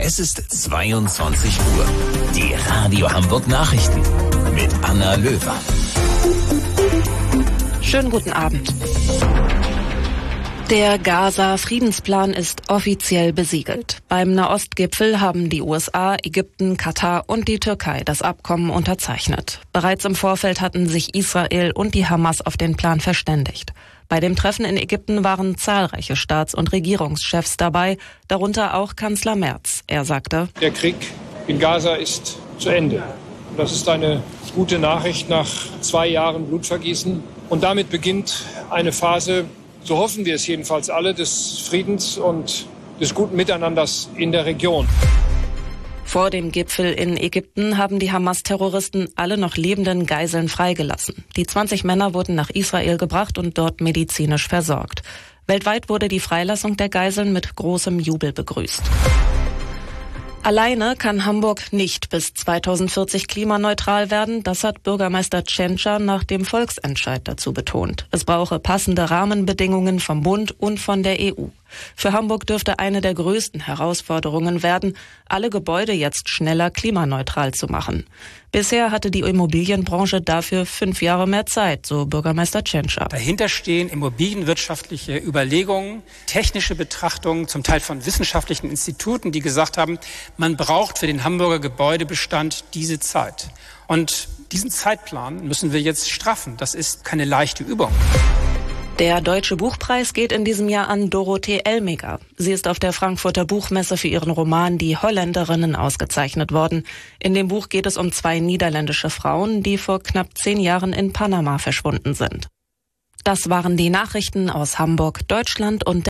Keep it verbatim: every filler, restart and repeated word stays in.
Es ist zweiundzwanzig Uhr. Die Radio Hamburg Nachrichten mit Anna Löwer. Schönen guten Abend. Der Gaza-Friedensplan ist offiziell besiegelt. Beim Nahostgipfel haben die U S A, Ägypten, Katar und die Türkei das Abkommen unterzeichnet. Bereits im Vorfeld hatten sich Israel und die Hamas auf den Plan verständigt. Bei dem Treffen in Ägypten waren zahlreiche Staats- und Regierungschefs dabei, darunter auch Kanzler Merz. Er sagte: Der Krieg in Gaza ist zu Ende. Das ist eine gute Nachricht nach zwei Jahren Blutvergießen. Und damit beginnt eine Phase, so hoffen wir es jedenfalls alle, des Friedens und des guten Miteinanders in der Region. Vor dem Gipfel in Ägypten haben die Hamas-Terroristen alle noch lebenden Geiseln freigelassen. Die zwanzig Männer wurden nach Israel gebracht und dort medizinisch versorgt. Weltweit wurde die Freilassung der Geiseln mit großem Jubel begrüßt. Alleine kann Hamburg nicht bis zweitausendvierzig klimaneutral werden, das hat Bürgermeister Tschentscher nach dem Volksentscheid dazu betont. Es brauche passende Rahmenbedingungen vom Bund und von der E U. Für Hamburg dürfte eine der größten Herausforderungen werden, alle Gebäude jetzt schneller klimaneutral zu machen. Bisher hatte die Immobilienbranche dafür fünf Jahre mehr Zeit, so Bürgermeister Tschentscher. Dahinter stehen immobilienwirtschaftliche Überlegungen, technische Betrachtungen, zum Teil von wissenschaftlichen Instituten, die gesagt haben, man braucht für den Hamburger Gebäudebestand diese Zeit. Und diesen Zeitplan müssen wir jetzt straffen. Das ist keine leichte Übung. Der Deutsche Buchpreis geht in diesem Jahr an Dorothee Elmiger. Sie ist auf der Frankfurter Buchmesse für ihren Roman Die Holländerinnen ausgezeichnet worden. In dem Buch geht es um zwei niederländische Frauen, die vor knapp zehn Jahren in Panama verschwunden sind. Das waren die Nachrichten aus Hamburg, Deutschland und